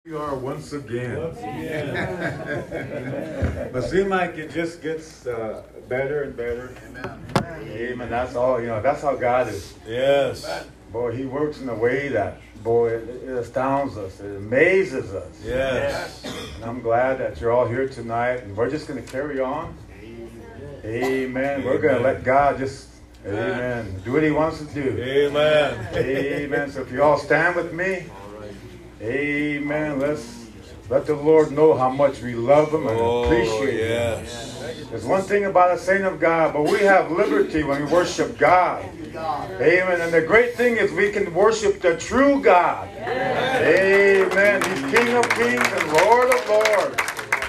We are once again. Once again. But seems like it just gets better and better. Amen. Amen. That's all, that's how God is. Yes. Boy, He works in a way that, boy, it astounds us. It amazes us. Yes. And I'm glad that you're all here tonight. And we're just going to carry on. Amen. We're going to let God just, amen, do what He wants to do. Amen. Amen. So if you all stand with me. Amen. Let's let the Lord know how much we love Him and appreciate Him. Yes. There's one thing about a saint of God, but we have liberty when we worship God. Amen. And the great thing is we can worship the true God. Amen. He's King of kings and Lord of lords.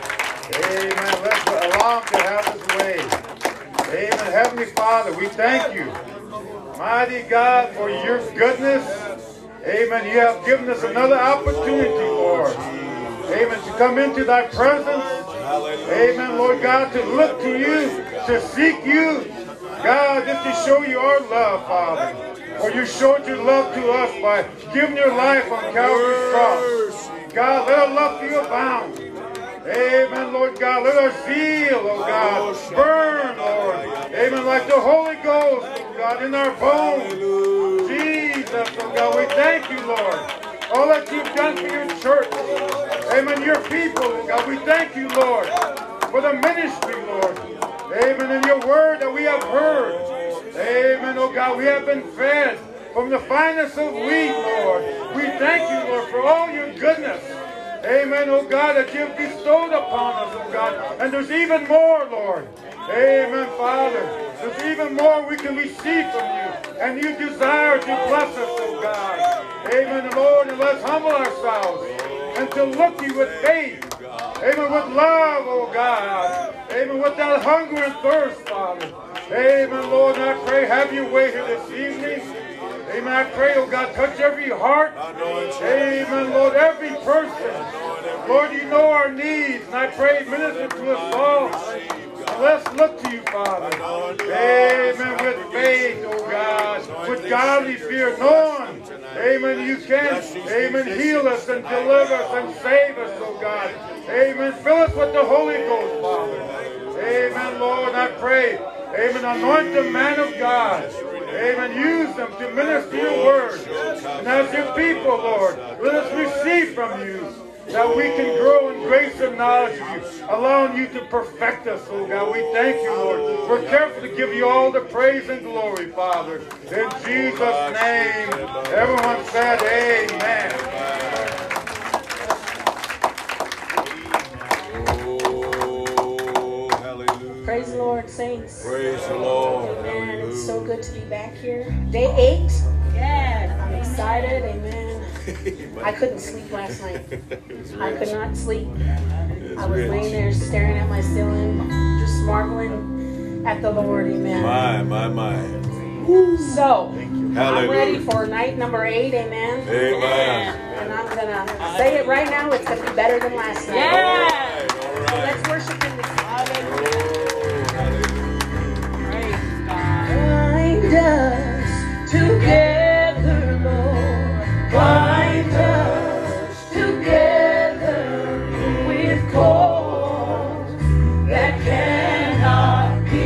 Amen. Let's allow Him to have His way. Amen. Heavenly Father, we thank you, mighty God, for your goodness. Amen. You have given us another opportunity, Lord. Amen. To come into thy presence. Amen, Lord God, to look to you, to seek you. God, just to show you our love, Father. For you showed your love to us by giving your life on Calvary's cross. God, let our love for you abound. Amen, Lord God. Let our zeal, oh God, burn, Lord. Amen, like the Holy Ghost, oh God, in our bones. Jesus, oh God, we thank you, Lord. All that you've done for your church. Amen, your people, oh God. We thank you, Lord, for the ministry, Lord. Amen, and your word that we have heard. Amen, oh God, we have been fed from the finest of wheat, Lord. We thank you, Lord, for all your goodness. Amen, oh God, that you've bestowed upon us, oh God. And there's even more, Lord. Amen, Father. There's even more we can receive from you. And you desire to bless us, oh God. Amen, Lord, and let's humble ourselves and to look to you with faith. Amen, with love, oh God. Amen, with that hunger and thirst, Father. Amen, Lord, and I pray, have your way here this evening. Amen, I pray, oh God, touch every heart. Amen, Lord, every person. Lord, you know our needs, and I pray, minister to us all. Let's look to you, Father. Amen. With faith, oh God. With godly fear, knowing, amen, you can, amen, heal us and deliver us and save us, oh God. Amen. Fill us with the Holy Ghost, Father. Amen, Lord. I pray, amen, anoint the man of God. Amen. Use them to minister your word. And as your people, Lord, let us receive from you, that we can grow in grace and knowledge of you, allowing you to perfect us, oh God. We thank you, Lord. We're careful to give you all the praise and glory, Father. In Jesus' name, everyone said amen. Oh, hallelujah. Praise the Lord, saints. Praise the Lord. Amen. It's so good to be back here. Day 8. Yeah. I'm excited. Amen. I couldn't sleep last night. I could not sleep. I was laying there staring at my ceiling, just marveling at the Lord. Amen. My. So, Hallelujah. I'm ready for night number 8. Amen. Amen. And I'm going to say it right now. It's going to be better than last night. Yeah. So let's worship Him this evening. Bind us together, Lord. Bind us together with cords that cannot be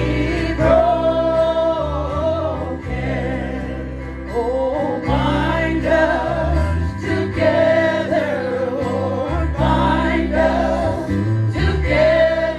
broken. Oh, bind us together, Lord. Bind us together.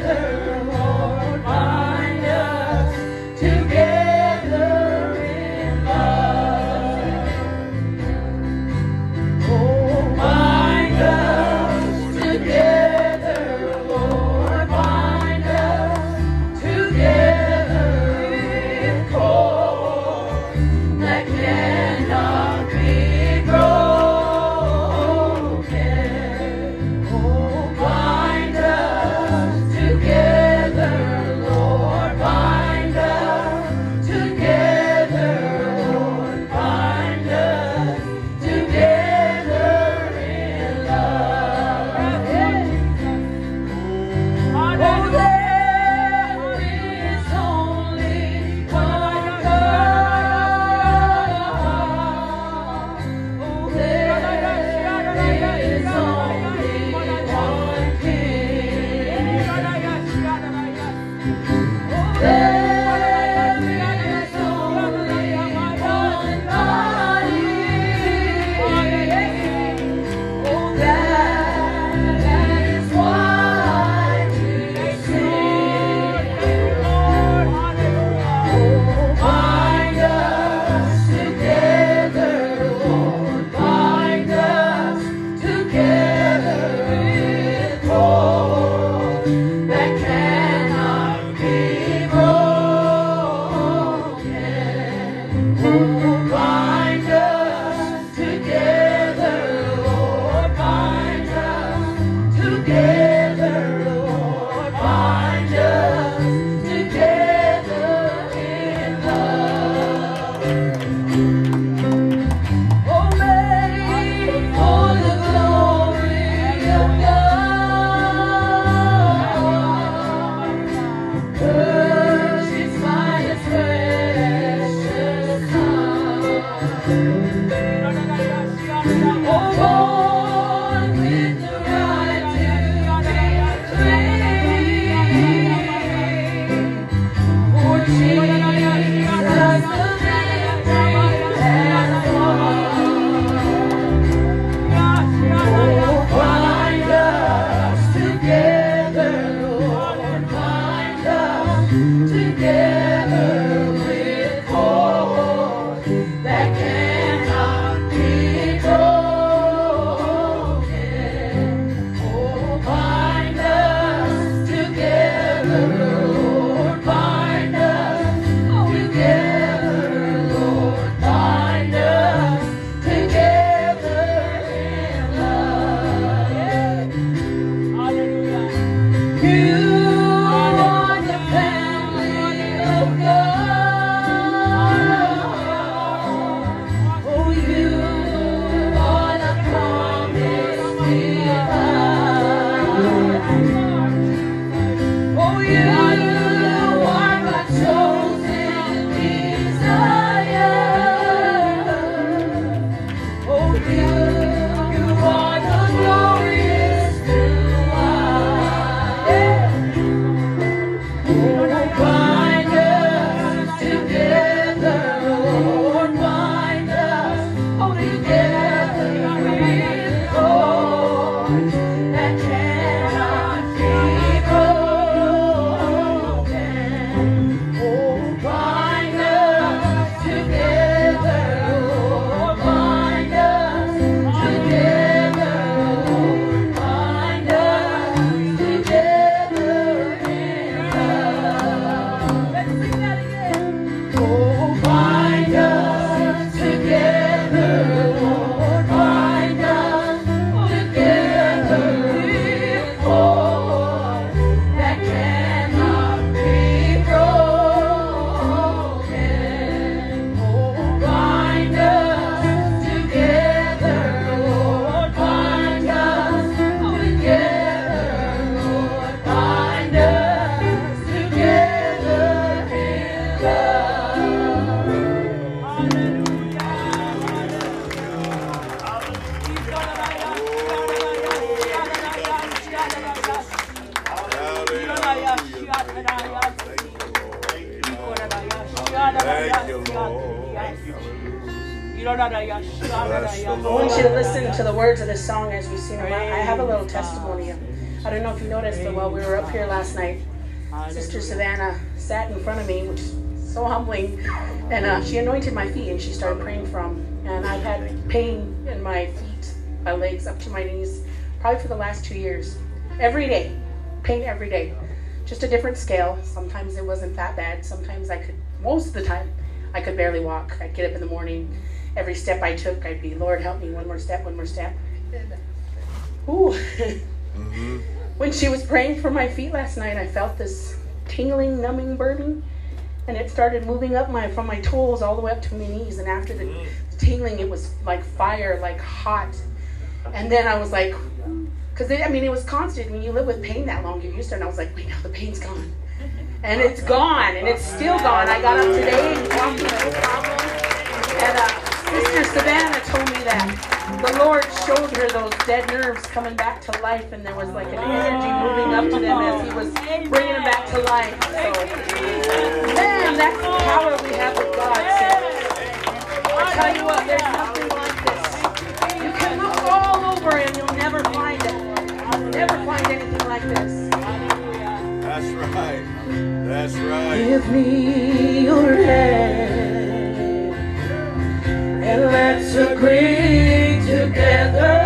I want you to listen to the words of this song as we sing. I have a little testimony. I don't know if you noticed, but while we were up here last night, Sister Savannah sat in front of me, which is so humbling, and she anointed my feet and she started praying from. And I've had pain in my feet, my legs up to my knees, probably for the last 2 years. Every day, pain every day. Just a different scale. Sometimes it wasn't that bad. Sometimes I could, most of the time, I could barely walk. I'd get up in the morning. Every step I took, I'd be, Lord, help me, one more step, one more step. Ooh. Mm-hmm. When she was praying for my feet last night, I felt this tingling, numbing burning, and it started moving up from my toes all the way up to my knees. And after the tingling, it was like fire, like hot. And then I was like, because it was constant. When you live with pain that long, you're used to it. And I was like, wait, now the pain's gone. And it's gone, and it's still gone. I got up today and walked with no problem. And Sister Savannah told me that the Lord showed her those dead nerves coming back to life, and there was like an energy moving up to them as He was bringing them back to life. So, man, that's the power we have with God. So, I tell you what, there's nothing like this. You can look all over and you'll never find it. You'll never find anything like this. That's right. That's right. Give me your hand and let's agree together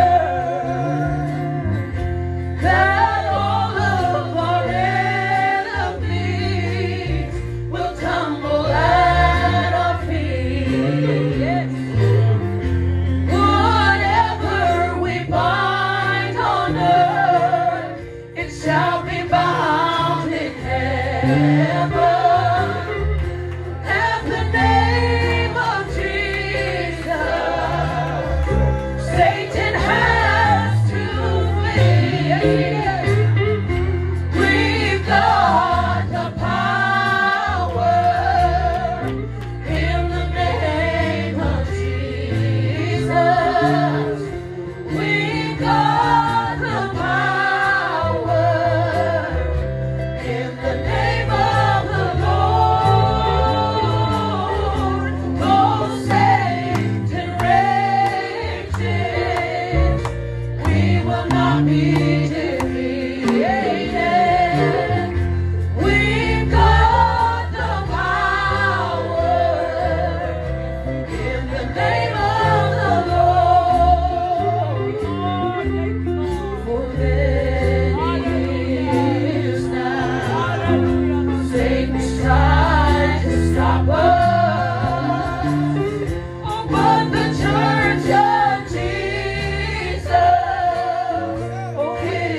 that all of our enemies will tumble at our feet. Whatever we bind on earth, it shall be bound in heaven. At the name of Jesus, Satan has to flee. We've got the power in the name of Jesus. We've got the power in the name of the Lord. Though Satan rages, we will not be defeated. We've got the power in the name of the Lord. For many years now, Satan's tried to stop us, but the Church of Jesus, oh,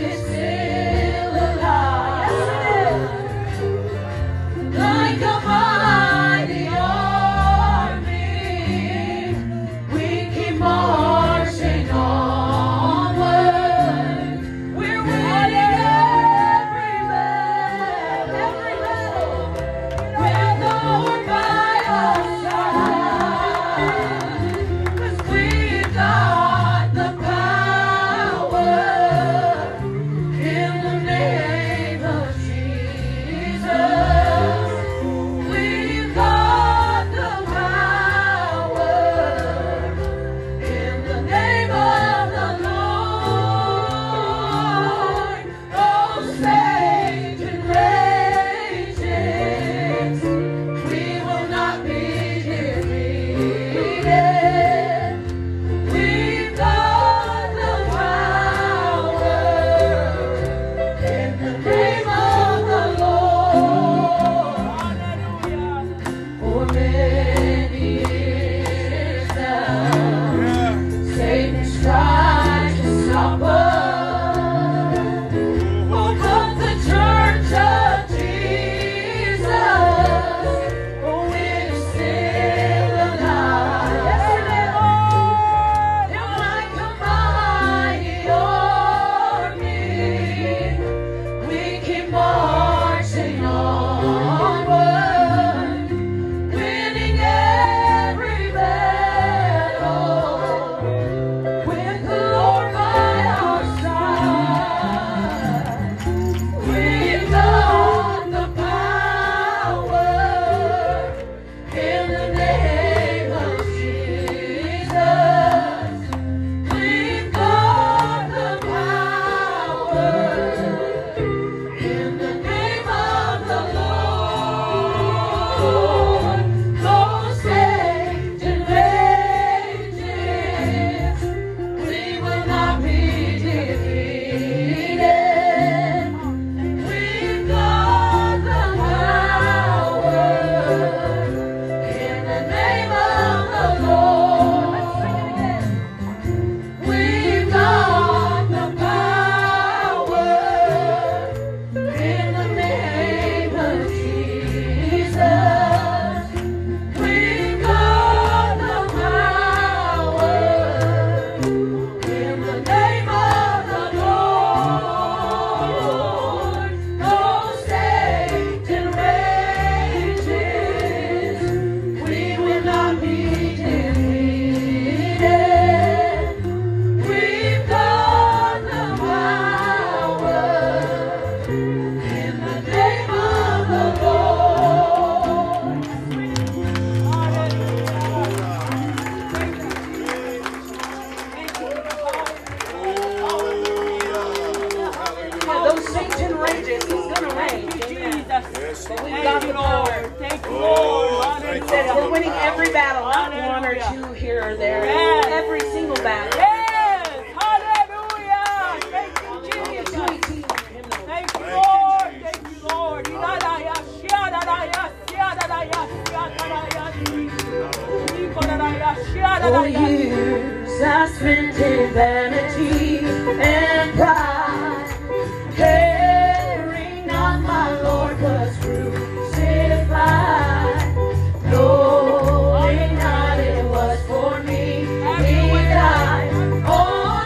Yes, But we've Lord. got the power. Thank you, Oh, Lord. thank you Said for we're the winning power. every battle, not one or Hallelujah. two here or there. Yes. Every single battle. Yes. Hallelujah. Thank you, Hallelujah. Jesus. Thank you, hymnals. Thank you, Thank you, Lord. Jesus. Thank you, Lord. Ilalaya, shiadalaya, shiadalaya, shiadalaya, shiadalaya, For shiadalaya. years I spent in vanity and pride, caring not my Lord was crucified, knowing not it was for me He died on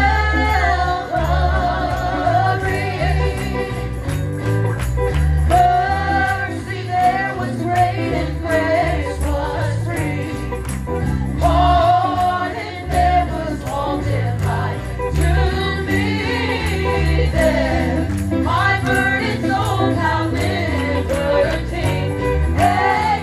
Calvary. Mercy there was great and grace was free. Pardon there was multiplied to me there. My burdened soul found liberty at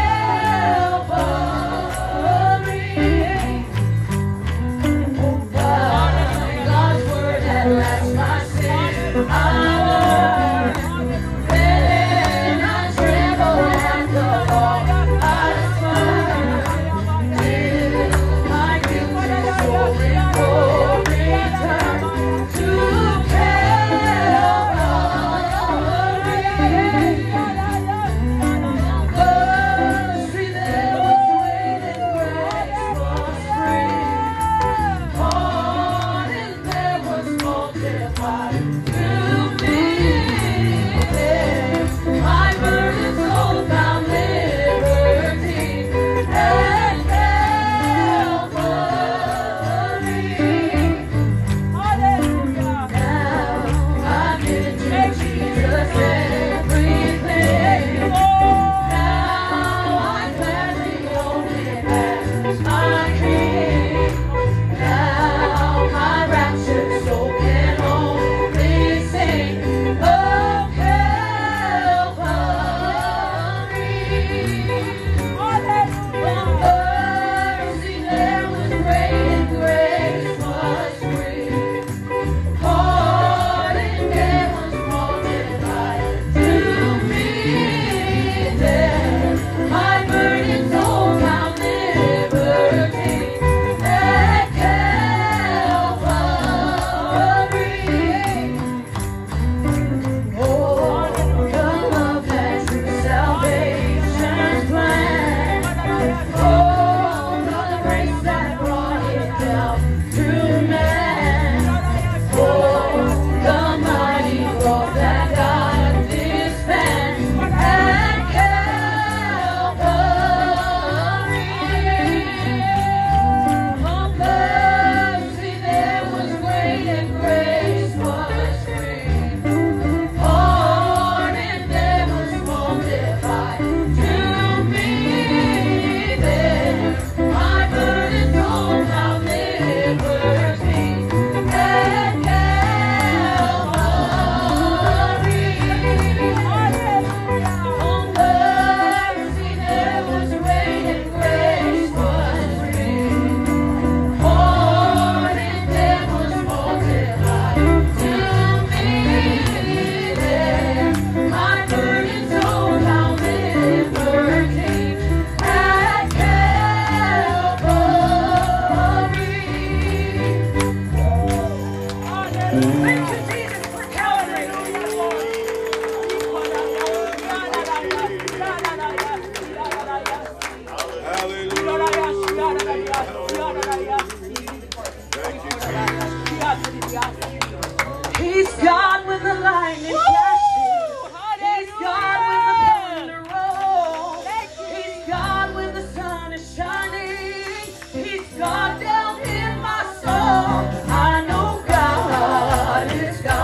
Calvary. Oh, by God's word at last my sin I learned. Then I trembled at the law I spurned. Till my guilty soul in full return to Calvary. Mercy there was great and grace was free. Pardon there was multiplied to me there. My burdened soul found liberty at Calvary. Hallelujah. Now I've given to Jesus everything. Now I gladly own Him as my King. Now my raptured soul can only sing of Calvary. Mercy there was great and grace was free. Pardon there was multiplied to me there. My burdened soul found liberty at Calvary. Oh, the love that true salvation's plan. Oh, the grace that brought it down to man. Oh, the mighty road that God dispensed at Calvary. Oh, mercy there was great and grace was free. Pardon there was multiplied to me there. My burdened soul found liberty at Calvary. Oh, mercy there was great and grace was free. Pardon there was multiplied to me there. My burdened soul found liberty at Calvary. Thank you, Jesus, for Calvary. Hallelujah. Thank you, Jesus. He's God with the lightning flashes. He's God when the thunder rolls. He's God when the sun is shining. He's God down in my soul. I know God is God.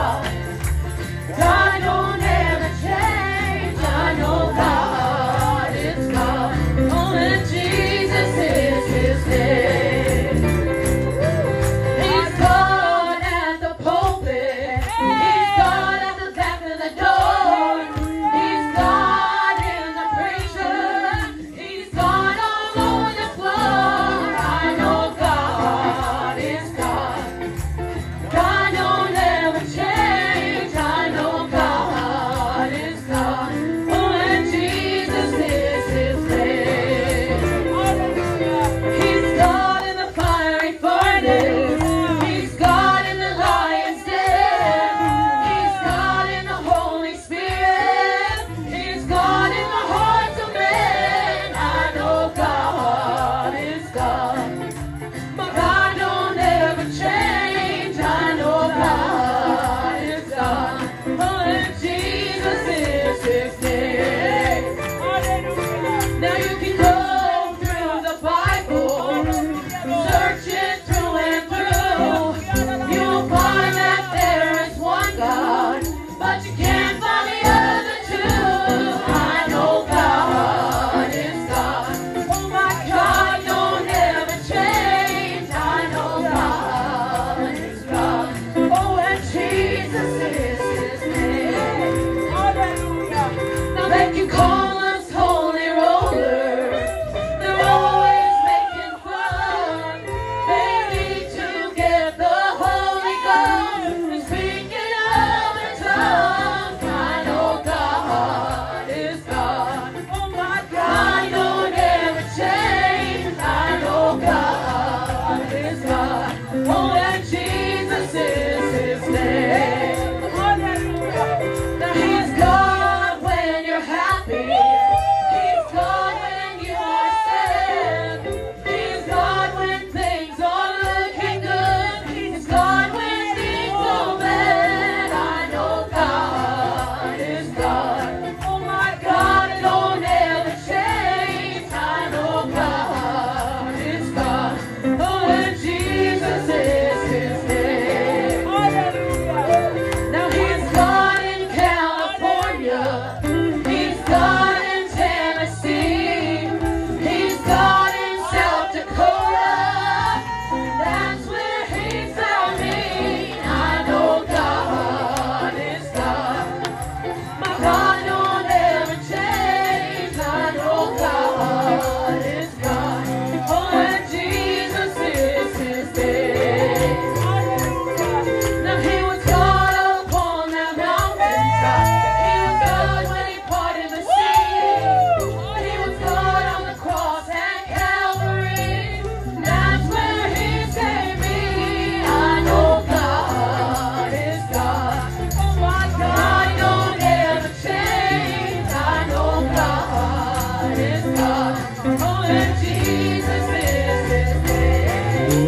call us holy rollers. They're always making fun. They need to get the Holy Ghost and speaking other tongues. I know God is God. Oh my God, don't ever change. I know God is God. Oh, that Jesus is His name. Now He's God when you're happy. He's God when you're sad. He's God when things are looking good. He's God when things are bad. I know God is God. Oh my God, don't ever change. I know God is God. Oh, and Jesus is His name. Now He's God in California. He's God in Tennessee. He's God in South Dakota. That's where He found me. I know God is God. My God don't ever change. I know God is God. Oh, and Jesus is His name. Now He was God upon that mountainside. He was God when He parted the sea. He was God on the cross at Calvary. That's where He saved me. I know God is God. Oh my God, don't ever change. I know God is God. Oh, and Jesus is His name.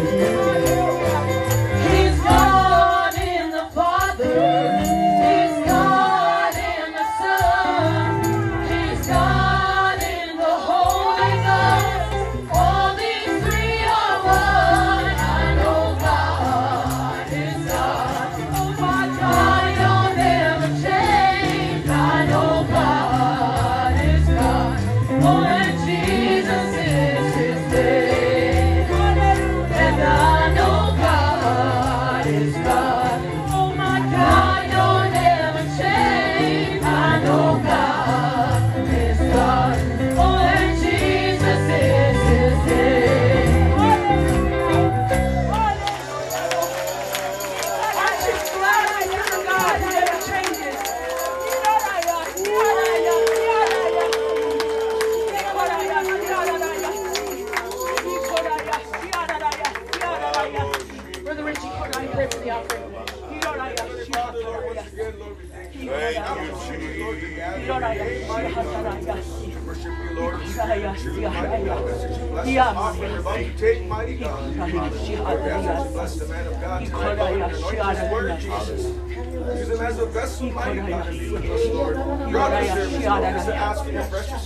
He's God in the Father. He's God in the Son. He's God in the Holy Ghost. All these three are one. I know God is God. Oh my God, don't ever change. I know God is God. Oh, and Jesus is His name. And I know God is God. Oh my God, don't ever change. I know God is God. Oh, and Jesus is His name. I'm just glad I know God never changes. Brother Richie, pray for the offering. Worship you, Lord. Take mighty God. Bless the man of God tonight, Lord. Anoint his word, Jesus. Use him as a vessel, mighty God. And be with us, Lord. God is service, Lord. Just to ask for your precious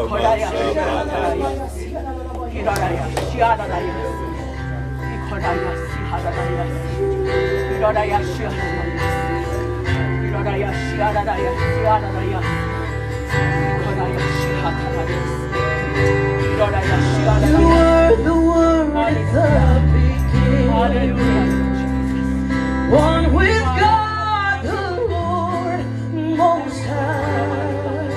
You were the Word at the beginning. One with God, the Lord Most High.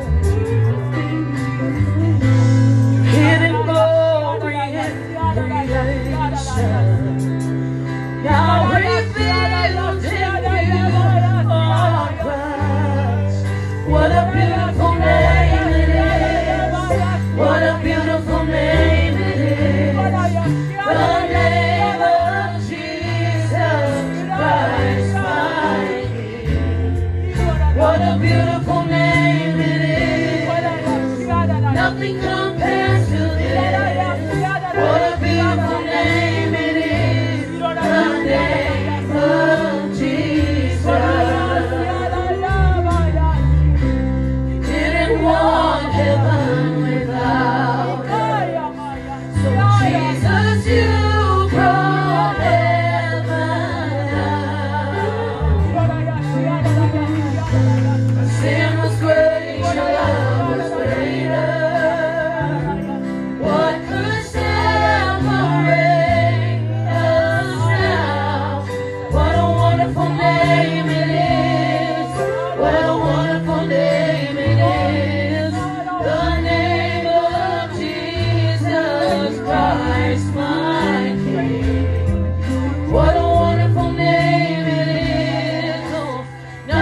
Hidden glory in creation. Now revealed in you are Christ. What a beautiful name it is. What a beautiful name it is. The name of Jesus Christ, my King. What a beautiful name it is. Nothing compares to this. What a beautiful name it is. The name of Jesus. Didn't want heaven without us. So Jesus, you brought heaven down. Sin was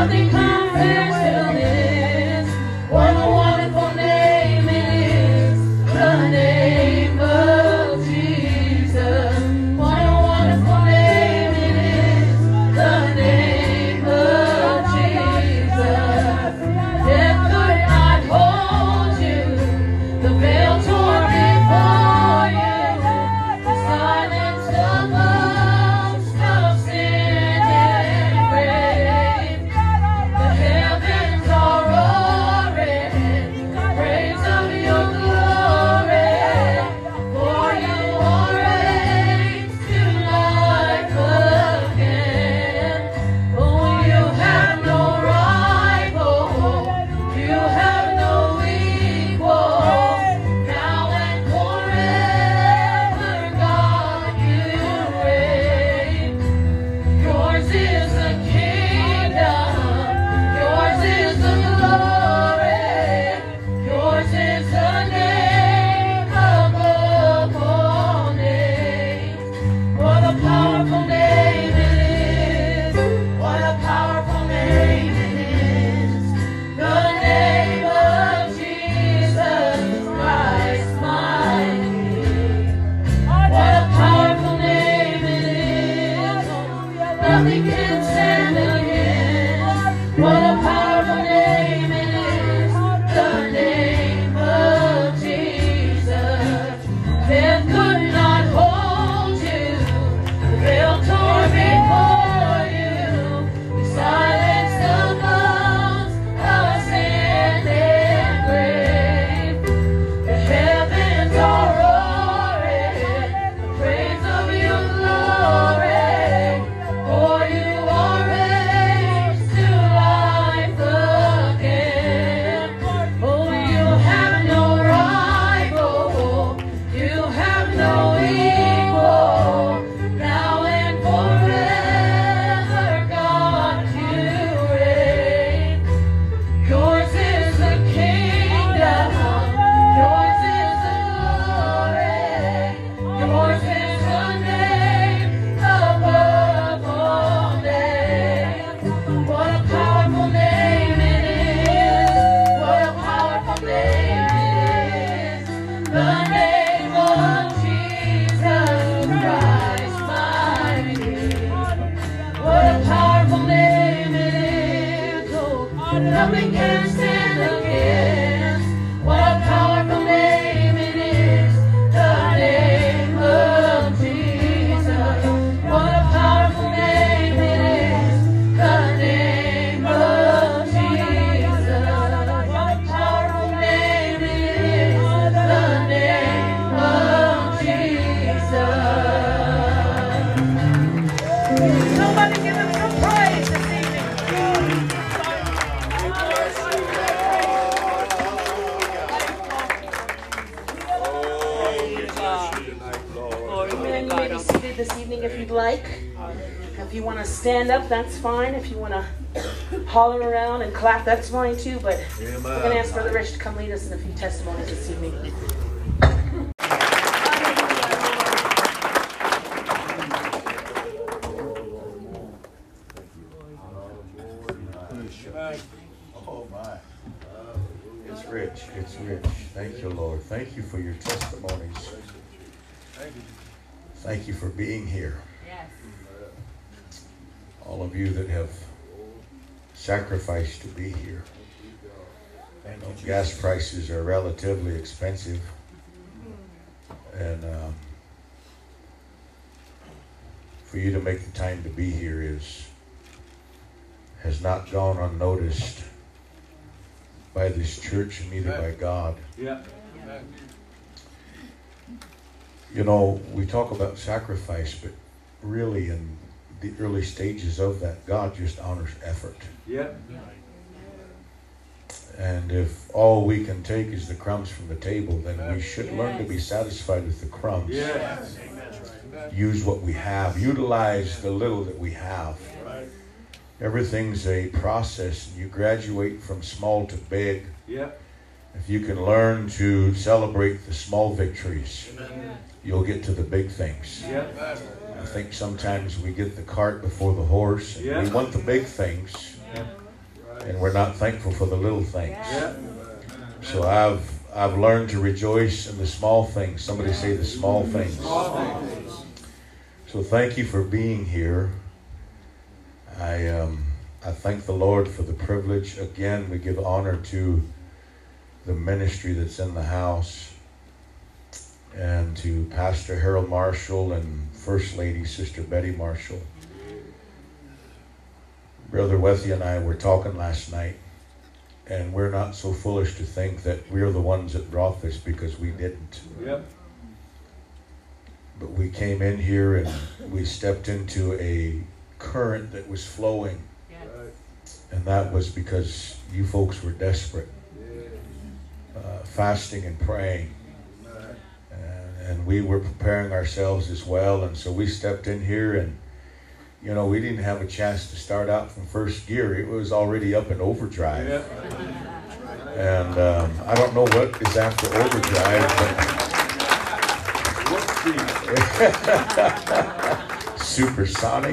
Nothing compares to this. What a wonderful name it is. The name of Jesus. What a wonderful name it is. The name of Jesus. Death could not hold you. The veil tore before you. The silence the most of sin and grave. The heavens are roaring, praise of your glory. For you are raised to life again. Oh, you have no rival, you have no equal. Now and forever, God, you reign. Yours is the kingdom, yours is the glory, yours is the name above all names. What a powerful name it is, what a powerful name it is. The name of Jesus Christ, my King. What a powerful name it is. Nothing can stand against. What a powerful name it is. The name of Jesus. Death could not hold you. The veil tore before you. You silenced the bones of sin and grave. The heavens are roaring, the praise of your glory. For you are raised to life again. Oh, you have no rival, you have no equal. Now and forever, God, you reign. Yours is the kingdom, yours is the glory, yours is the name above all names. What a powerful name it is, what a powerful name it is. The name of Jesus Christ, my King. What a powerful name it is. Oh, nothing can stand against. What a powerful name it is. The name of Jesus. What a powerful name it is. The name of Jesus. What a powerful name it is. The name of Jesus. Somebody give him some praise this evening. Amen. You may be seated this evening if you'd like. If you want to stand up, that's fine. If you want to holler around and clap, that's fine too. But we're going to ask Brother Rich to come lead us in a few testimonies this evening. Oh my. It's rich. It's rich. Thank you, Lord. Thank you for your testimonies. Thank you for being here. All of you that have sacrificed to be here. Gas prices are relatively expensive. And for you to make the time to be here has not gone unnoticed by this church and neither by God. Yeah. You know, we talk about sacrifice, but really in the early stages of that, God just honors effort. Yeah. And if all we can take is the crumbs from the table, then we should learn to be satisfied with the crumbs. Yes. Use what we have. Utilize the little that we have. Everything's a process, and you graduate from small to big. Yeah. If you can learn to celebrate the small victories, you'll get to the big things. Yeah. I think sometimes we get the cart before the horse. And we want the big things, And we're not thankful for the little things. So I've learned to rejoice in the small things. Somebody say the small things. So thank you for being here. I thank the Lord for the privilege. Again, we give honor to the ministry that's in the house, and to Pastor Harold Marshall and First Lady Sister Betty Marshall. Brother Wethy and I were talking last night, and we're not so foolish to think that we're the ones that brought this, because we didn't. Yep. But we came in here and we stepped into a current that was flowing. Yes. And that was because you folks were desperate. Fasting and praying. And we were preparing ourselves as well. And so we stepped in here, and you know, we didn't have a chance to start out from first gear. It was already up in overdrive. Yeah. And I don't know what is after overdrive, but supersonic.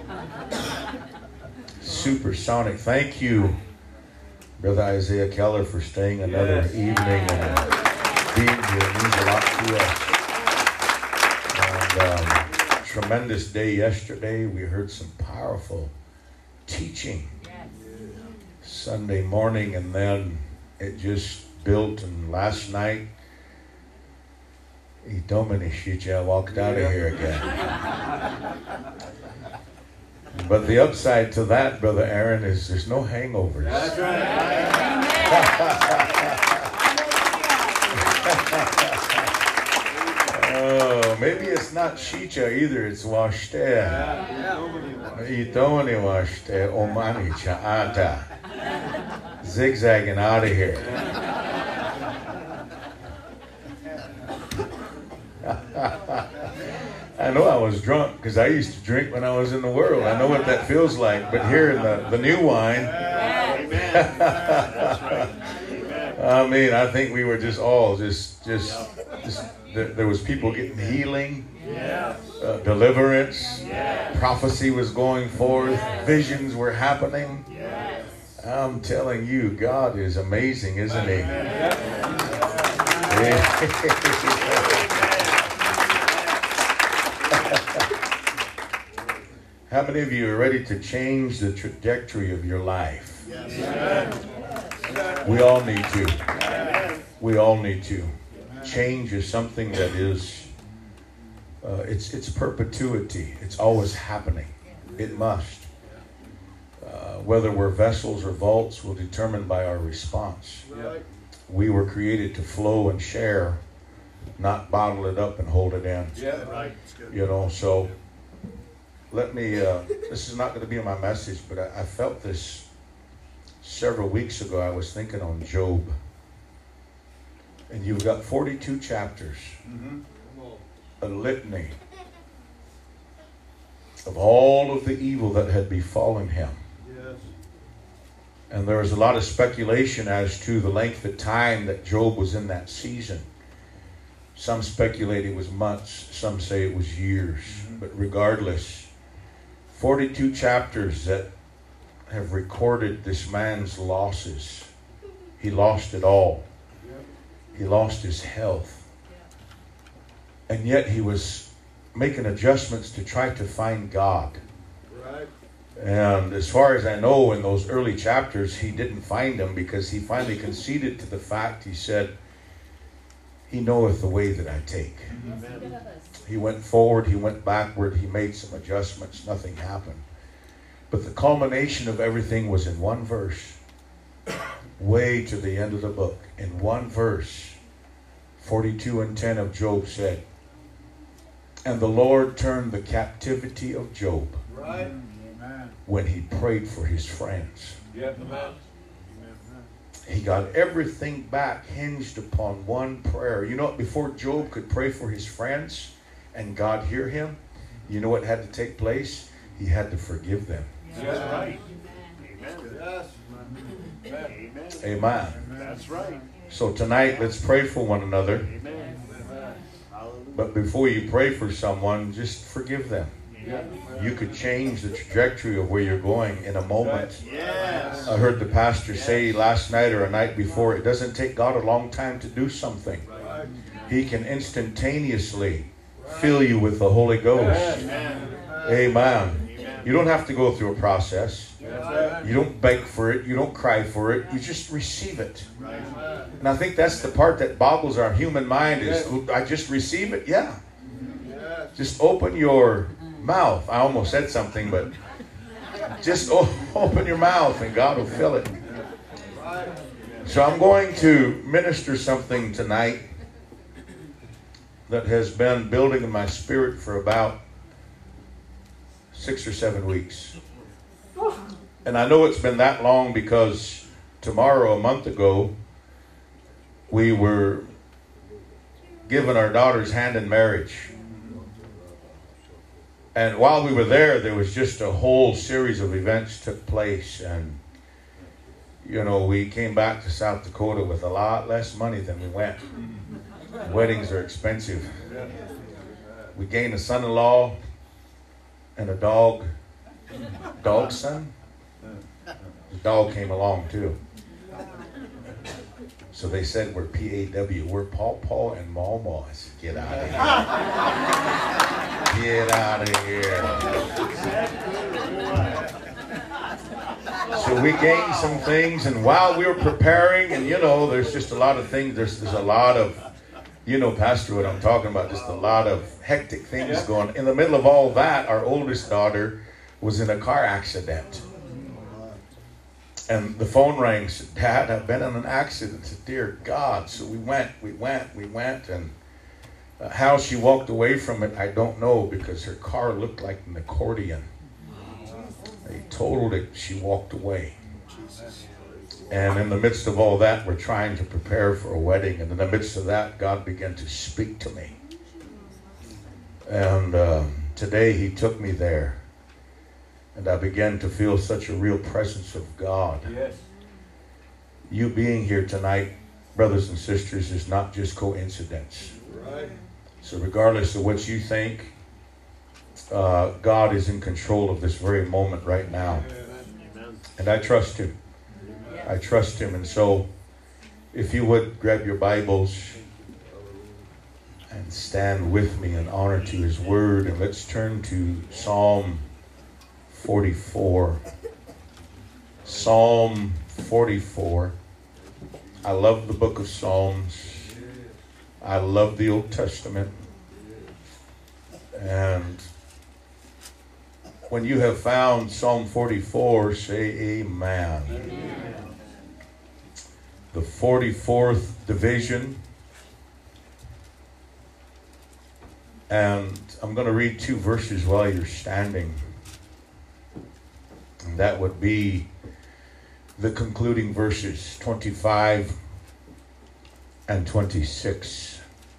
Supersonic. Thank you, Brother Isaiah Keller, for staying another evening and being here. It means a lot to us. And tremendous day yesterday. We heard some powerful teaching Sunday morning, and then it just built. And last night, I walked out of here again. But the upside to that, Brother Aaron, is there's no hangovers. That's oh, maybe it's not chicha either, it's washte. Itoni washte, omani chaata. Zigzagging out of here. I know I was drunk because I used to drink when I was in the world. I know what that feels like. But here in the new wine, I mean, I think we were just all just there was people getting healing, deliverance, prophecy was going forth, visions were happening. I'm telling you, God is amazing, isn't He? How many of you are ready to change the trajectory of your life? Yes. We all need to. We all need to. Change is something that is, it's perpetuity. It's always happening. It must. Whether we're vessels or vaults will be determined by our response. We were created to flow and share, not bottle it up and hold it in. You know, so let me, this is not going to be my message, but I felt this several weeks ago. I was thinking on Job. And you've got 42 chapters, a litany of all of the evil that had befallen him. Yes. And there was a lot of speculation as to the length of time that Job was in that season. Some speculate it was months, some say it was years. But regardless, 42 chapters that have recorded this man's losses. He lost it all. He lost his health. And yet he was making adjustments to try to find God. Right. And as far as I know, in those early chapters, he didn't find him because he finally conceded to the fact. He said, He knoweth the way that I take. Amen. He went forward, he went backward, he made some adjustments, nothing happened. But the culmination of everything was in one verse. Way to the end of the book. In one verse, 42:10 of Job said, and the Lord turned the captivity of Job when he prayed for his friends. Yep. He got everything back hinged upon one prayer. You know what? Before Job could pray for his friends and God hear him, you know what had to take place? He had to forgive them. That's right. Amen. Yes. Amen. Amen. That's right. So tonight, let's pray for one another. Amen. But before you pray for someone, just forgive them. You could change the trajectory of where you're going in a moment. I heard the pastor say last night or a night before, it doesn't take God a long time to do something. He can instantaneously fill you with the Holy Ghost. Amen. You don't have to go through a process. You don't beg for it. You don't cry for it. You just receive it. And I think that's the part that boggles our human mind is, I just receive it? Yeah. Just open your mouth. I almost said something, but just open your mouth and God will fill it. So I'm going to minister something tonight that has been building in my spirit for about 6 or 7 weeks. And I know it's been that long because tomorrow, a month ago, we were given our daughter's hand in marriage. And while we were there, there was just a whole series of events took place. And, you know, we came back to South Dakota with a lot less money than we went. Weddings are expensive. We gained a son-in-law and a dog. Dog son? The dog came along too. So they said we're P-A-W. We're Paw and Maw-Maws. Get out of here. Get out of here. So we gained some things, and while we were preparing, and you know, there's just a lot of things. There's a lot of, you know, Pastor, what I'm talking about, just a lot of hectic things going. In the middle of all that, our oldest daughter was in a car accident. And the phone rang, said, Dad, I've been in an accident. I said, dear God. So we went. And how she walked away from it, I don't know, because her car looked like an accordion. They totaled it. She walked away. And in the midst of all that, we're trying to prepare for a wedding. And in the midst of that, God began to speak to me. And today he took me there. And I began to feel such a real presence of God. Yes. You being here tonight, brothers and sisters, is not just coincidence. Right. So regardless of what you think, God is in control of this very moment right now. Amen. And I trust him. I trust him. And so, if you would grab your Bibles and stand with me in honor to his word. And let's turn to Psalm 44. Psalm 44. I love the book of Psalms. I love the Old Testament. And when you have found Psalm 44, say amen. Amen. The 44th division. And I'm going to read 2 verses while you're standing. And that would be the concluding verses 25 and 26.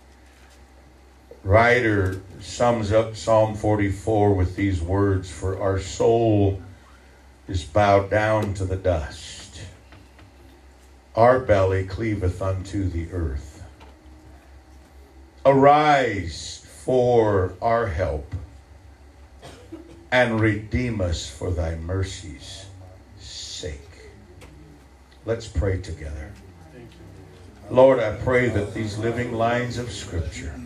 Writer sums up Psalm 44 with these words, for our soul is bowed down to the dust. Our belly cleaveth unto the earth. Arise for our help, and redeem us for thy mercy's sake. Let's pray together. Lord, I pray that these living lines of Scripture,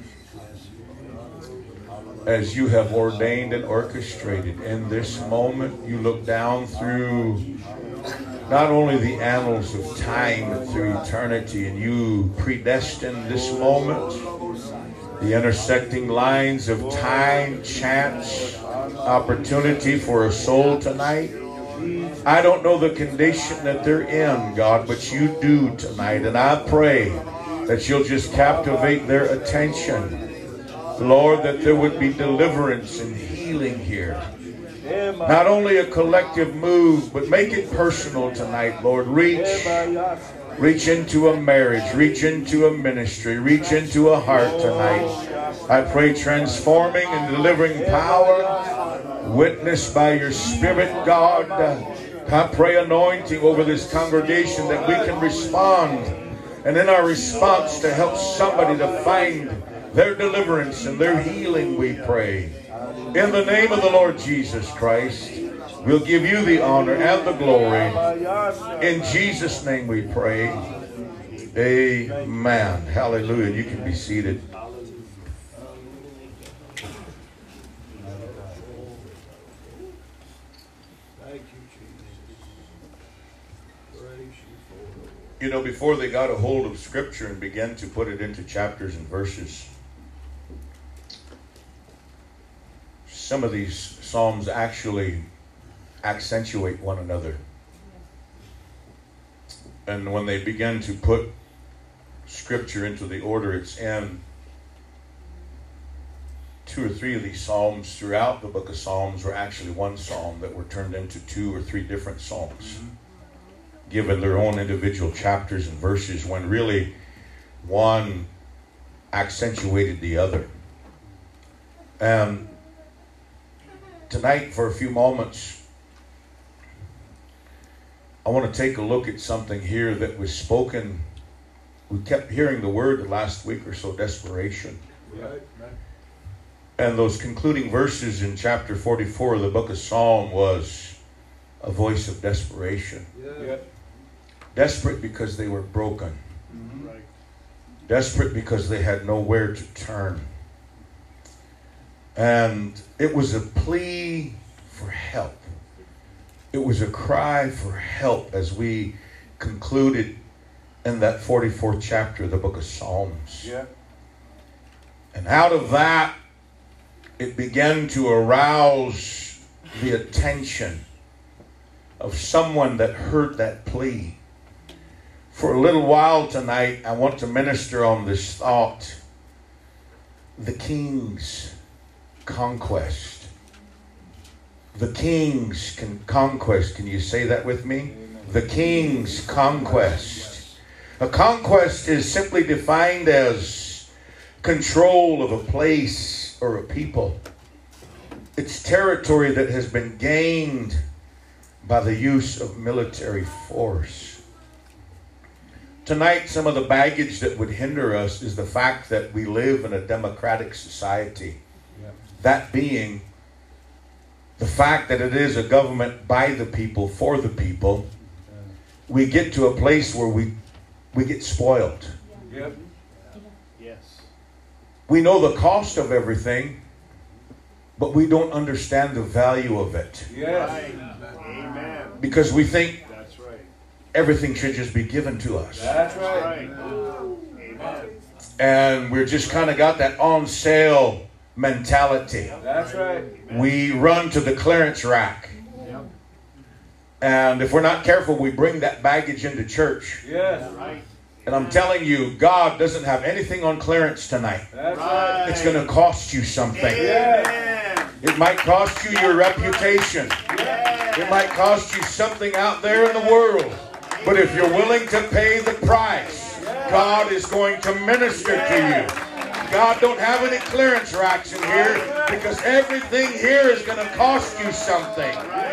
as you have ordained and orchestrated in this moment, you look down through not only the annals of time, but through eternity, and you predestined this moment, the intersecting lines of time, chance, opportunity for a soul tonight. I don't know the condition that they're in, God, but you do tonight. And I pray that you'll just captivate their attention. Lord, that there would be deliverance and healing here. Not only a collective move, but make it personal tonight, Lord. Reach into a marriage, reach into a ministry, reach into a heart tonight. I pray transforming and delivering power, witnessed by your Spirit, God. I pray anointing over this congregation that we can respond, and in our response to help somebody to find their deliverance and their healing, we pray. In the name of the Lord Jesus Christ, we'll give you the honor and the glory. In Jesus' name we pray. Amen. Hallelujah. You can be seated. You know, before they got a hold of Scripture and began to put it into chapters and verses, some of these Psalms actually accentuate one another. And when they began to put Scripture into the order it's in, 2 or 3 of these Psalms throughout the book of Psalms were actually one Psalm that were turned into 2 or 3 different Psalms, given their own individual chapters and verses, when really one accentuated the other. And tonight, for a few moments, I want to take a look at something here that was spoken. We kept hearing the word the last week or so, desperation. Right. And those concluding verses in chapter 44 of the book of Psalm was a voice of desperation. Yeah. Desperate because they were broken. Mm-hmm. Right. Desperate because they had nowhere to turn. And it was a plea for help. It was a cry for help as we concluded in that 44th chapter of the book of Psalms. Yeah. And out of that, it began to arouse the attention of someone that heard that plea. For a little while tonight, I want to minister on this thought: the King's conquest. The King's conquest. Can you say that with me? The King's conquest. A conquest is simply defined as control of a place or a people. It's territory that has been gained by the use of military force. Tonight, some of the baggage that would hinder us is the fact that we live in a democratic society. Yeah. That being the fact that it is a government by the people, for the people. We get to a place where we get spoiled. Yep. Yes. We know the cost of everything, but we don't understand the value of it. Yes. Amen. Because we think That's right. everything should just be given to us. That's right. Amen. And we're just kind of got that on sale mentality. That's right. We run to the clearance rack. Yep. And if we're not careful, we bring that baggage into church. Yes. Right. And I'm telling you, God doesn't have anything on clearance tonight. That's right. It's going to cost you something. Yes. It might cost you your reputation. Yes. It might cost you something out there in the world. But if you're willing to pay the price, God is going to minister to you. God don't have any clearance racks in here, because everything here is going to cost you something.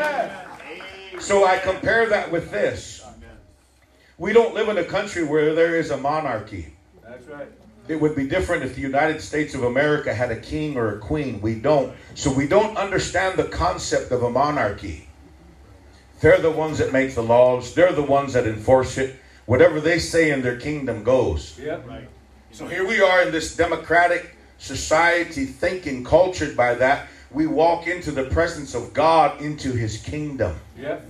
So I compare that with this. We don't live in a country where there is a monarchy. That's right. It would be different if the United States of America had a king or a queen. We don't. So we don't understand the concept of a monarchy. They're the ones that make the laws. They're the ones that enforce it. Whatever they say in their kingdom goes. Yep. Right. So here we are in this democratic society, thinking, cultured by that. We walk into the presence of God, into His kingdom. Yep.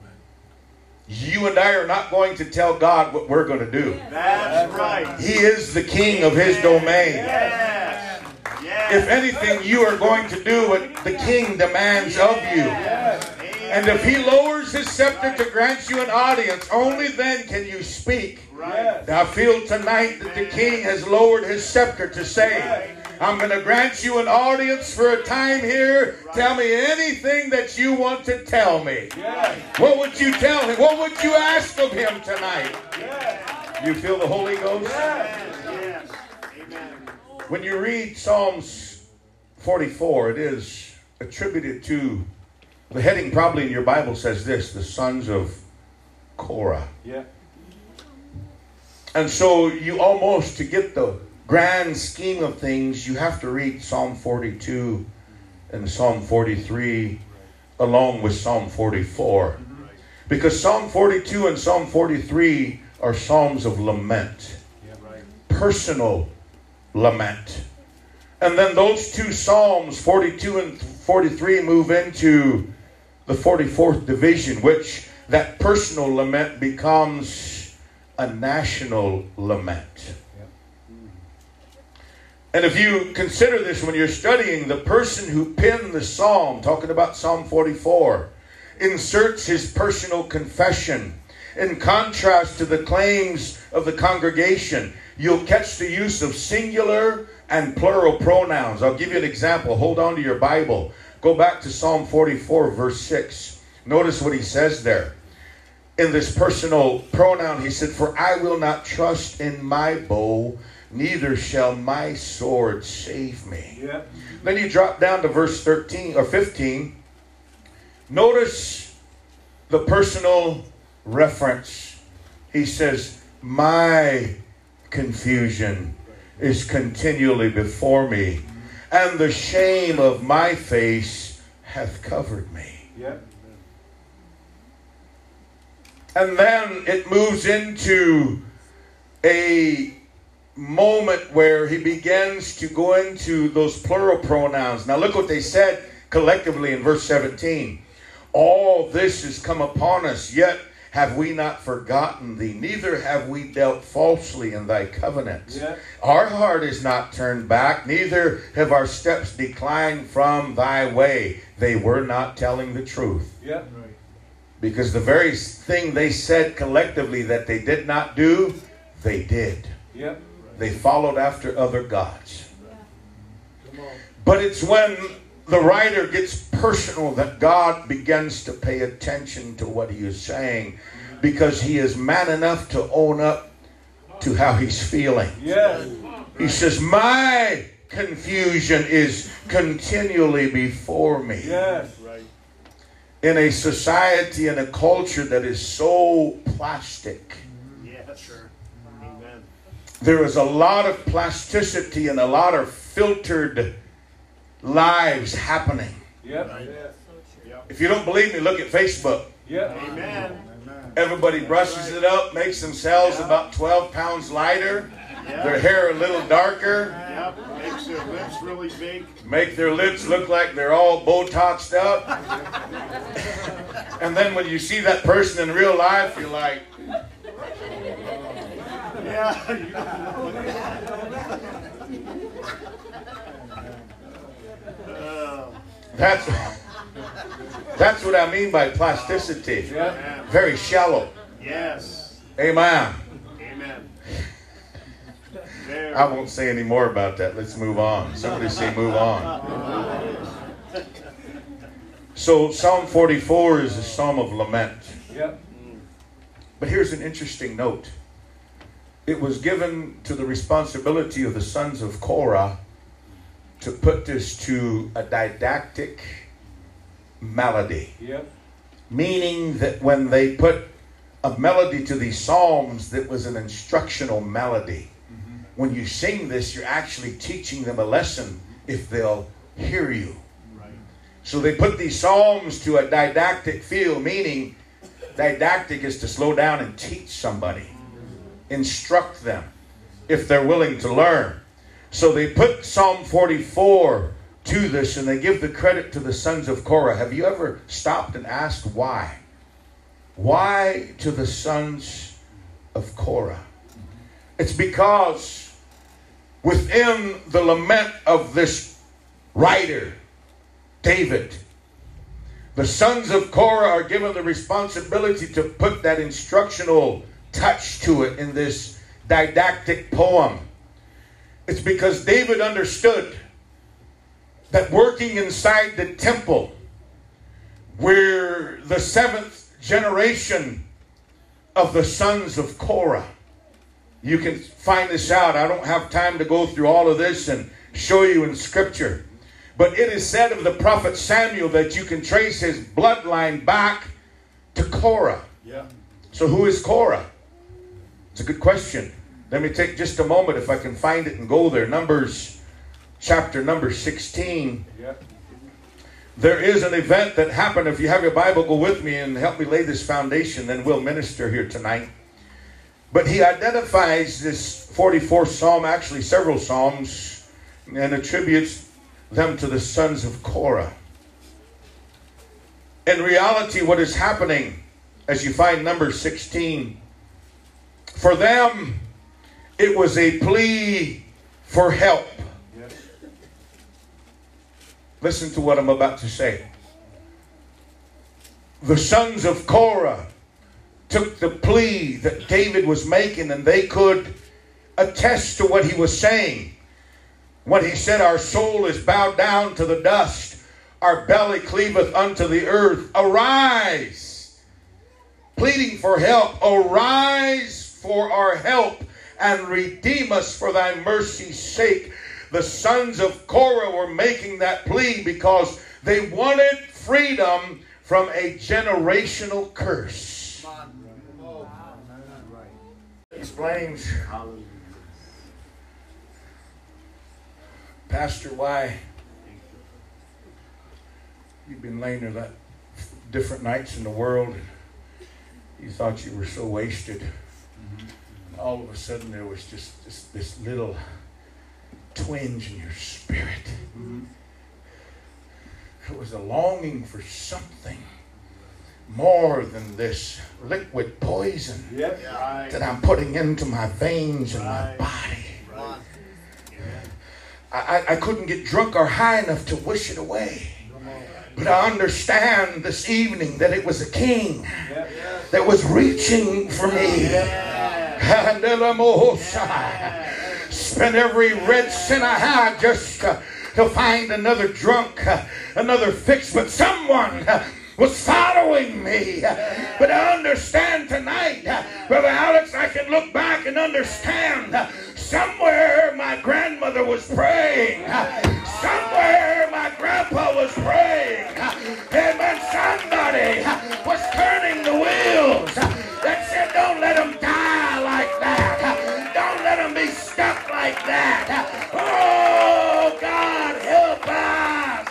You and I are not going to tell God what we're going to do. That's right. He is the king of His domain. Yes. Yes. If anything, you are going to do what the king demands of you. Yes. And if He lowers His scepter to grant you an audience, only then can you speak. Right. I feel tonight that the king has lowered his scepter to say, I'm going to grant you an audience for a time here. Tell me anything that you want to tell me. Yes. What would you tell Him? What would you ask of Him tonight? Yes. You feel the Holy Ghost? Yes. Amen. When you read Psalms 44, it is attributed to, the heading probably in your Bible says this, the sons of Korah. Yeah. And so you almost, to get the grand scheme of things, you have to read Psalm 42 in Psalm 43 along with Psalm 44. Because Psalm 42 and Psalm 43 are psalms of lament. Personal lament. And then those two psalms, 42 and 43, move into the 44th division, which that personal lament becomes a national lament. And if you consider this when you're studying, the person who penned the psalm, talking about Psalm 44, inserts his personal confession. In contrast to the claims of the congregation, you'll catch the use of singular and plural pronouns. I'll give you an example. Hold on to your Bible. Go back to Psalm 44, verse 6. Notice what he says there. In this personal pronoun, he said, "For I will not trust in my bow, neither shall my sword save me." Yep. Then you drop down to verse 13 or 15. Notice the personal reference. He says, "My confusion is continually before me, and the shame of my face hath covered me." Yep. And then it moves into a moment where he begins to go into those plural pronouns. Now look what they said collectively in verse 17. "All this has come upon us, yet have we not forgotten thee, neither have we dealt falsely in thy covenants. Yeah. Our heart is not turned back, neither have our steps declined from thy way." They were not telling the truth. Yep. Because the very thing they said collectively that they did not do, they did. Yep. They followed after other gods. But it's when the writer gets personal that God begins to pay attention to what he is saying, because he is man enough to own up to how he's feeling. Yes. He says, "My confusion is continually before me." Yes. In a society and a culture that is so plastic, there is a lot of plasticity and a lot of filtered lives happening. Yep. If you don't believe me, look at Facebook. Yep. Amen. Everybody brushes it up, makes themselves about 12 pounds lighter, their hair a little darker, Yep. Makes their lips really big. make their lips look like they're all Botoxed up. And then when you see that person in real life, you're like, Yeah. that's what I mean by plasticity. Yep. Very shallow. Yes. Amen. Amen. I won't say any more about that. Let's move on. Somebody say move on. So Psalm 44 is a psalm of lament. Yep. But here's an interesting note. It was given to the responsibility of the sons of Korah to put this to a didactic melody. Yep. Meaning that when they put a melody to these psalms, that was an instructional melody. When you sing this, you're actually teaching them a lesson if they'll hear you. Right. So they put these psalms to a didactic feel, meaning didactic is to slow down and teach somebody. Instruct them if they're willing to learn. So they put Psalm 44 to this, and they give the credit to the sons of Korah. Have you ever stopped and asked why? Why to the sons of Korah? It's because within the lament of this writer, David, the sons of Korah are given the responsibility to put that instructional touch to it in this didactic poem. It's because David understood that working inside the temple, where the seventh generation of the sons of Korah, you can find this out. I don't have time to go through all of this and show you in Scripture. But it is said of the prophet Samuel that you can trace his bloodline back to Korah. Yeah. So who is Korah? It's a good question. Let me take just a moment if I can find it and go there. Numbers chapter number 16. Yep. There is an event that happened. If you have your Bible, go with me and help me lay this foundation, then we'll minister here tonight. But he identifies this 44th Psalm, actually several Psalms, and attributes them to the sons of Korah. In reality, what is happening, as you find Numbers 16, for them, it was a plea for help. Listen to what I'm about to say. The sons of Korah took the plea that David was making, and they could attest to what he was saying. When he said, our soul is bowed down to the dust, our belly cleaveth unto the earth. Arise, pleading for help. Arise for our help, and redeem us for thy mercy's sake. The sons of Korah were making that plea because they wanted freedom from a generational curse. Explains, Pastor, why you've been laying there that different nights in the world, and you thought you were so wasted. And all of a sudden there was just this little twinge in your spirit. It was a longing for something more than this liquid poison that I'm putting into my veins and my body. I couldn't get drunk or high enough to wish it away. But I understand this evening that it was a king that was reaching for me. Spent every red cent I had just to find another drunk, another fix. But someone was following me. But I understand tonight, Brother Alex, I can look back and understand somewhere my grandmother was praying. Somewhere my grandpa was praying. Amen. Somebody was turning the wheels that said, don't let them die like that. Don't let them be stuck like that. Oh, God, help us.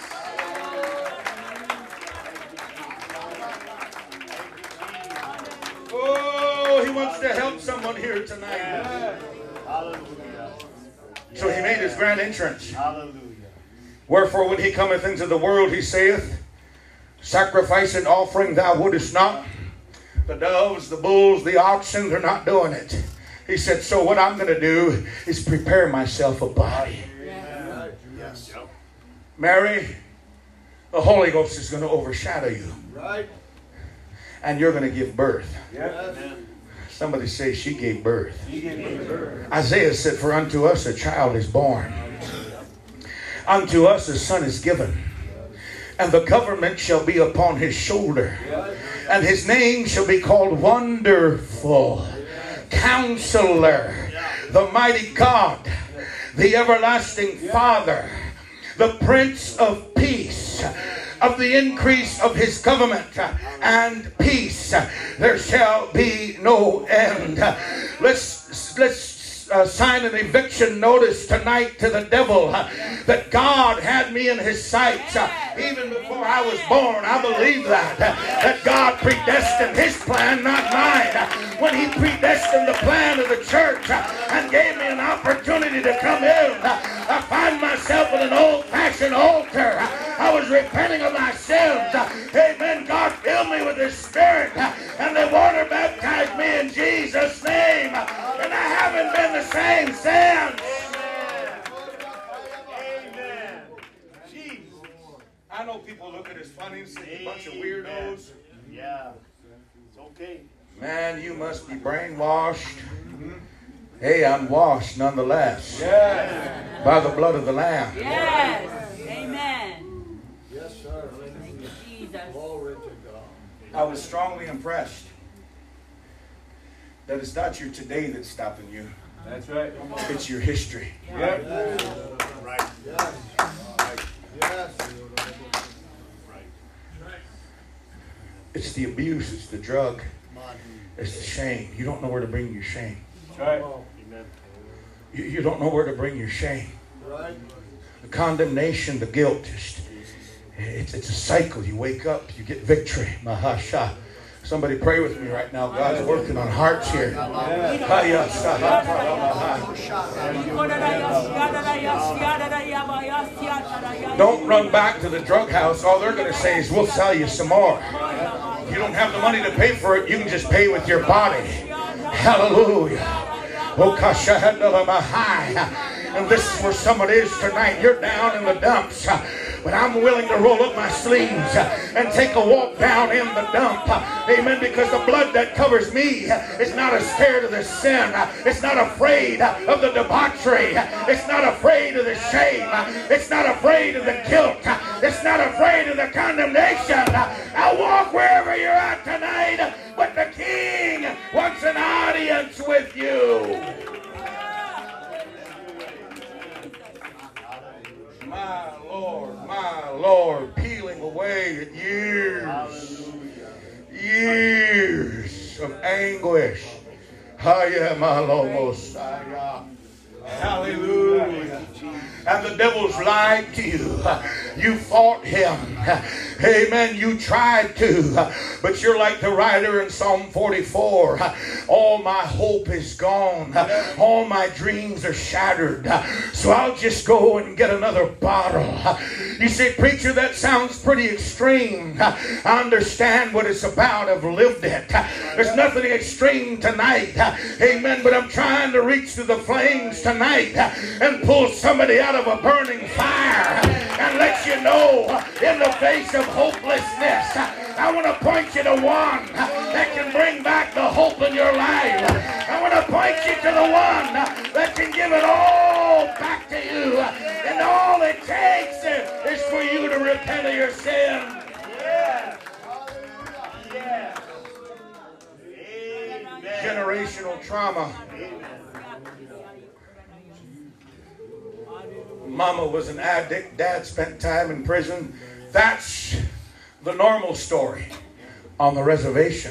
Oh, he wants to help someone here tonight. Hallelujah. So he made his grand entrance. Hallelujah. Wherefore when he cometh into the world, he saith, sacrifice and offering thou wouldest not. The doves, the bulls, the oxen, they're not doing it. He said, so what I'm going to do is prepare myself a body. Yes. Mary, the Holy Ghost is going to overshadow you. Right. And you're going to give birth. Yes. Somebody say she gave birth. She gave birth. Isaiah said, for unto us a child is born. Unto us a son is given. And the government shall be upon his shoulder. And his name shall be called Wonderful, Counselor, the Mighty God, the Everlasting Father, the Prince of Peace. Of the increase of his government and peace there shall be no end. Let's sign an eviction notice tonight to the devil that God had me in his sights even before I was born. I believe that God predestined his plan, not mine. When he predestined the plan of the church and gave me an opportunity to come in, I find myself at an old-fashioned altar. I was repenting of my sins. Amen. God filled me with his spirit and they water baptized me in Jesus' name. And I haven't been the same since. Amen. Jesus. I know people look at us funny and say a bunch of weirdos. Yeah. It's okay. Man, you must be brainwashed. Hey, I'm washed nonetheless. Yes. By the blood of the Lamb. Yes. Amen. Yes, sir. Thank you, Jesus. Glory to God. I was strongly impressed that it's not your today that's stopping you. That's right. It's your history. Yep. Right. Yes. Right. Yes. It's the abuse. It's the drug. It's the shame. You don't know where to bring your shame. That's right. You don't know where to bring your shame. Right. The condemnation, the guilt. It's a cycle. You wake up, you get victory. Mahasha. Somebody pray with me right now. God's working on hearts here. Don't run back to the drug house. All they're going to say is, we'll sell you some more. You don't have the money to pay for it. You can just pay with your body. Hallelujah. And this is where someone is tonight. You're down in the dumps. But I'm willing to roll up my sleeves and take a walk down in the dump. Amen. Because the blood that covers me is not scared of the sin. It's not afraid of the debauchery. It's not afraid of the shame. It's not afraid of the guilt. It's not afraid of the condemnation. I'll walk wherever you're at tonight. But the King wants an audience with you. My Lord, peeling away years of anguish. Hallelujah. And the devil's lied to you. You fought him. Amen. You tried to. But you're like the writer in Psalm 44. All my hope is gone. All my dreams are shattered. So I'll just go and get another bottle. You say, preacher, that sounds pretty extreme. I understand what it's about. I've lived it. There's nothing extreme tonight. Amen. But I'm trying to reach through the flames tonight and pull somebody out of a burning fire and let you know in the face of hopelessness, I want to point you to one that can bring back the hope in your life. I want to point you to the one that can give it all back to you. And all it takes is for you to repent of your sin. Yeah. Yeah. Generational trauma. Mama was an addict. Dad spent time in prison. That's the normal story on the reservation.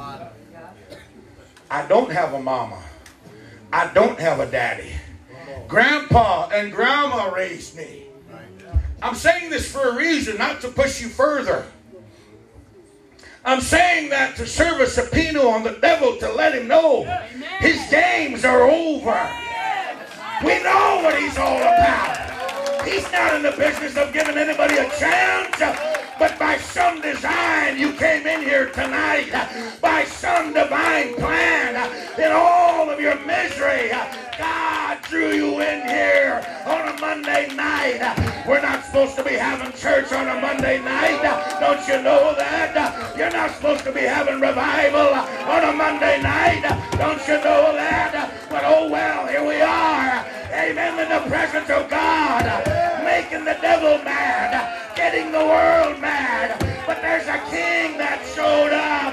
I don't have a mama. I don't have a daddy. Grandpa and grandma raised me. I'm saying this for a reason, not to push you further. I'm saying that to serve a subpoena on the devil, to let him know his games are over. We know what he's all about. He's not in the business of giving anybody a chance. But by some design, you came in here tonight. By some divine plan, in all of your misery, God drew you in here on a Monday night. We're not supposed to be having church on a Monday night. Don't you know that? You're not supposed to be having revival on a Monday night. Don't you know that? But oh well, here we are. Amen. In the presence of God, making the devil mad, getting the world mad. But there's a king that showed up.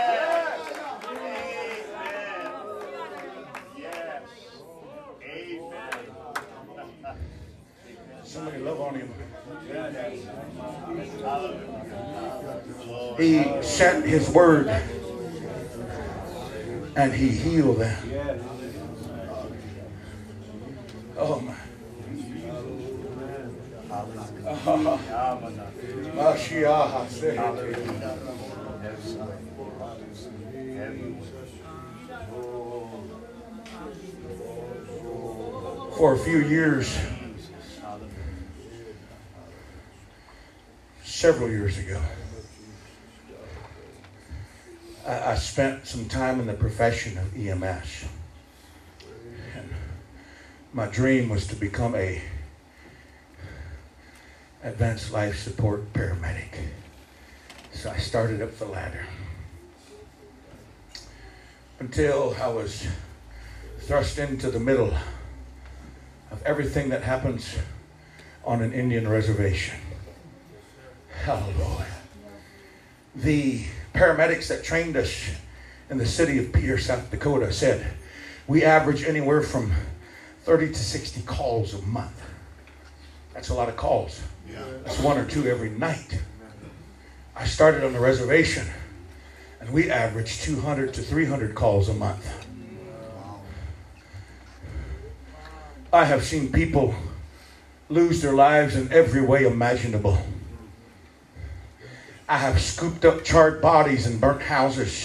Somebody love on him. He sent his word and he healed them. Oh my. For a few years, several years ago, I spent some time in the profession of EMS. And my dream was to become a advanced life support paramedic. So I started up the ladder until I was thrust into the middle of everything that happens on an Indian reservation. Hallelujah. The paramedics that trained us in the city of Peter, South Dakota said we average anywhere from 30 to 60 calls a month. That's a lot of calls. That's one or two every night. I started on the reservation and we averaged 200 to 300 calls a month. I have seen people lose their lives in every way imaginable. I have scooped up charred bodies and burnt houses.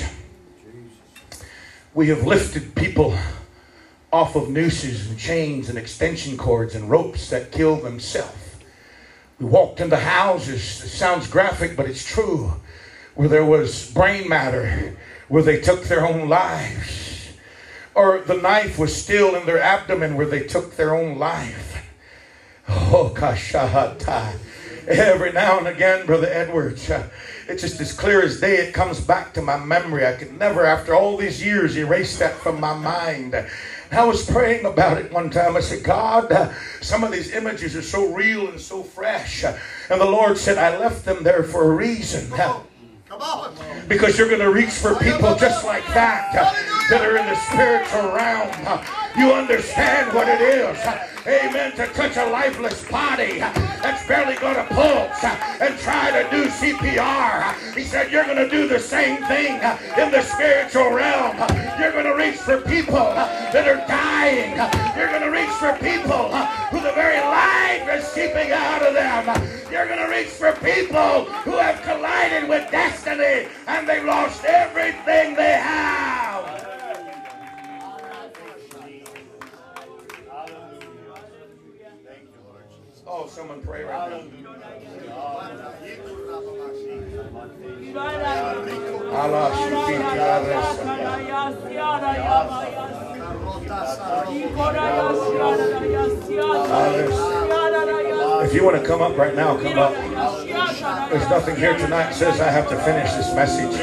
We have lifted people off of nooses and chains and extension cords and ropes that kill themselves. We walked into houses, it sounds graphic, but it's true, where there was brain matter, where they took their own lives. Or the knife was still in their abdomen where they took their own life. Oh, kashahata. Every now and again, Brother Edwards, it's just as clear as day. It comes back to my memory. I could never, after all these years, erase that from my mind. I was praying about it one time. I said, God, some of these images are so real and so fresh. And the Lord said, I left them there for a reason. Come on. Because you're going to reach for people just like that, that are in the spiritual realm. You understand what it is, amen, to touch a lifeless body that's barely going to pulse and try to do CPR. He said, you're going to do the same thing in the spiritual realm. You're going to reach for people that are dying. You're going to reach for people who the very life is seeping out of them. You're going to reach for people who have collided with destiny and they've lost everything they have. Oh, someone pray right now. If you want to come up right now, come up. There's nothing here tonight that says I have to finish this message.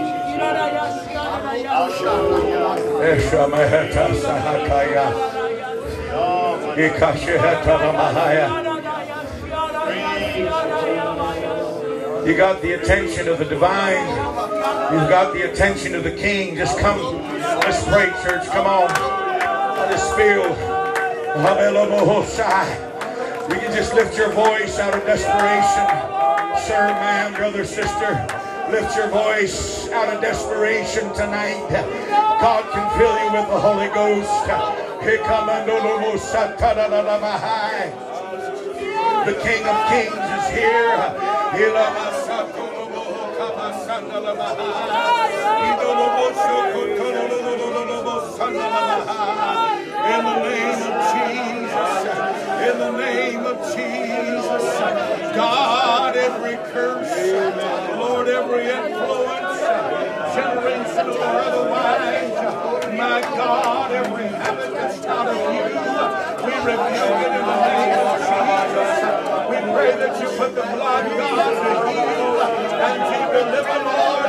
You got the attention of the divine. You've got the attention of the king. Just come. Let's pray, church. Come on. I just feel. You can just lift your voice out of desperation. Sir, ma'am, brother, sister. Lift your voice out of desperation tonight. God can fill you with the Holy Ghost. The King of Kings is here. In the name of Jesus, in the name of Jesus, God, every curse, Lord, every influence, generational or otherwise, my God, every habit that's not of you, we rebuke it in the name of Jesus. We pray that you put the blood, God, to heal and to deliver, Lord.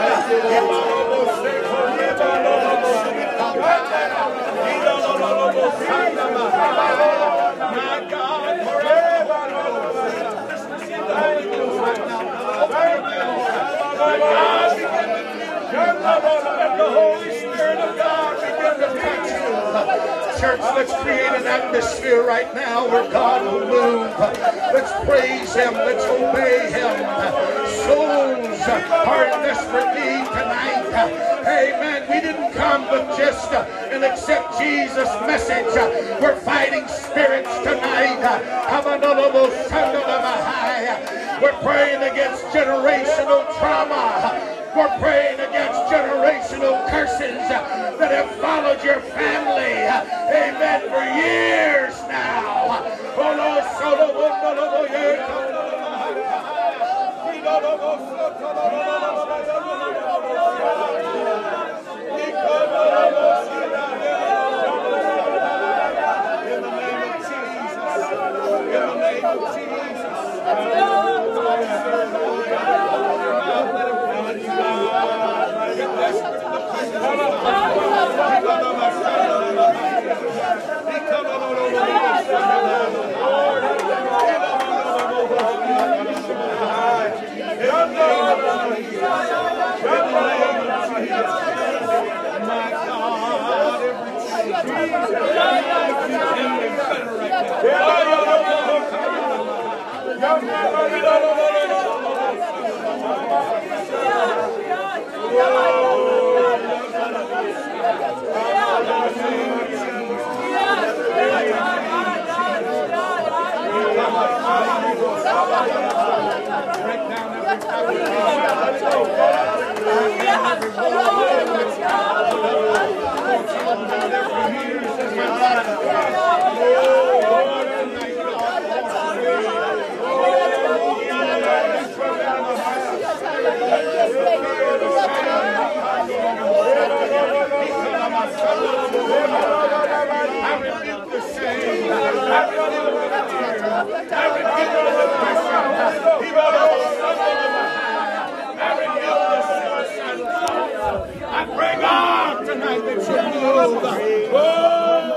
My God, forever, just receive the Holy Ghost right now. Let the Holy Spirit of God begin to touch you. Church, let's create an atmosphere right now where God will move. Let's praise Him. Let's obey Him. Souls are in desperate need tonight. Amen. We didn't come but just and accept Jesus' message. We're fighting spirits tonight. We're praying against generational trauma. We're praying against generational curses that have followed your family. Amen. For years now. Break down every oh God.